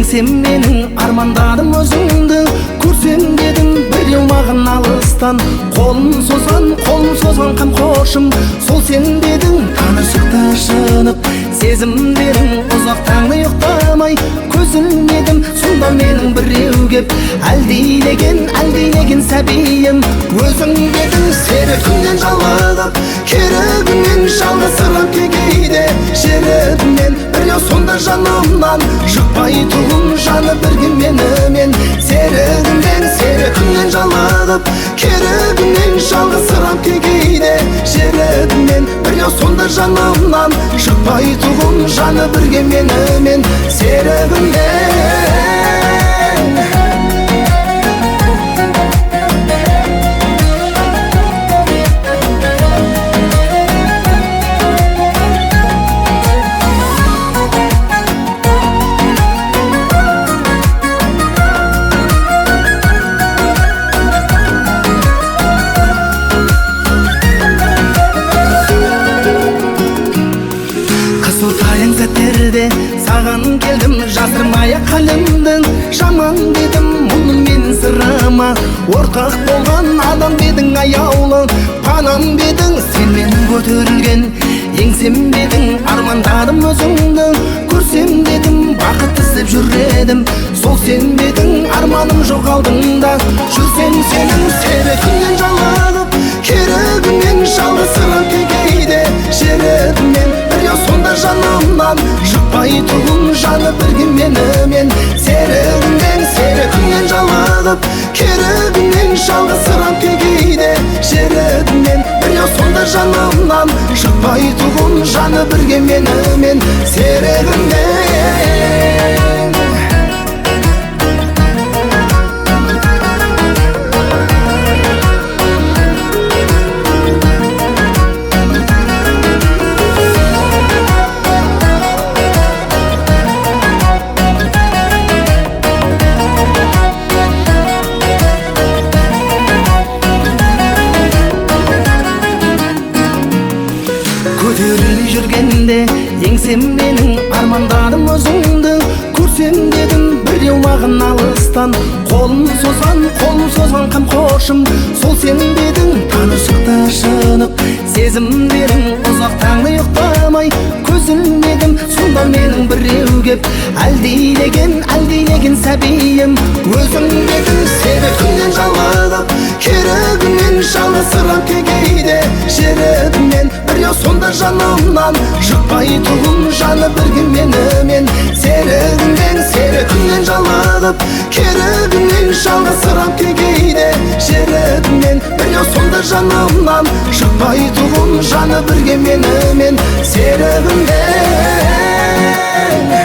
еңсем менің армандарым өзіңді көрсем дедім біреу маған алыстан қолын созған қамқоршым сол сен дедің танышықта шынып сезімдерің ұзақ таңда ұйықтамай көз ілмедім сонда менің біреу кеп әлдилеген сәбиім өзің дедің серігімнен жалығып керігімнен жалғызсырап кейде жерігімнен біреу сонда жанымнан шықпай тұғын жаны бірге менімен серігімнен жалығып керігімнен жалғызсырап кейде жерігімнен біреу сонда жанымнан шықпай тұғын жаны бірге менімен серігімнен саған келдім жасырмай қалімдің жаман дедім мұны мен сырама ортақ болған адам бедің аяулы панам бедің сен менің көтерілген еңсем бедің армандарым өзіңді көрсем дедім бақыт іздеп жүр едім сол сен бедің арманым жоқ алдыңда жүрсем сенің серігіңнен жалығып керігіңнен жалғызсырап кейде жерігіңнен біреу сонда жанымнан шықпай тұғын жаны бірге менімен серігіңнен жалығып керігіңнен жалғызсырап кейде жерігіңнен біреу сонда жанымнан шықпай тұғын жаны бірге менімен серігіңнен көтерілмей жүргенде еңсем менің армандарым өзіңді көрсем дедім біреу маған алыстан қолын созған қамқоршым сол сен дедің танышықта шынып сезімдерің ұзақ таңда ұйықтамай көз ілмедім сонда менің біреу кеп әлдилеген сәбиім өзің дедің серігіңнен жалығып керігіңнен жалғызсырап кейде жерігіңнен біреу сонда жанымнан шықпай тұғын жаны бірге менімен серігіңнен жалығып керігіңнен жалғызсырап кейде жерігіңнен біреу сонда жанымнан шықпай тұғын жаны бірге менімен серігіңнен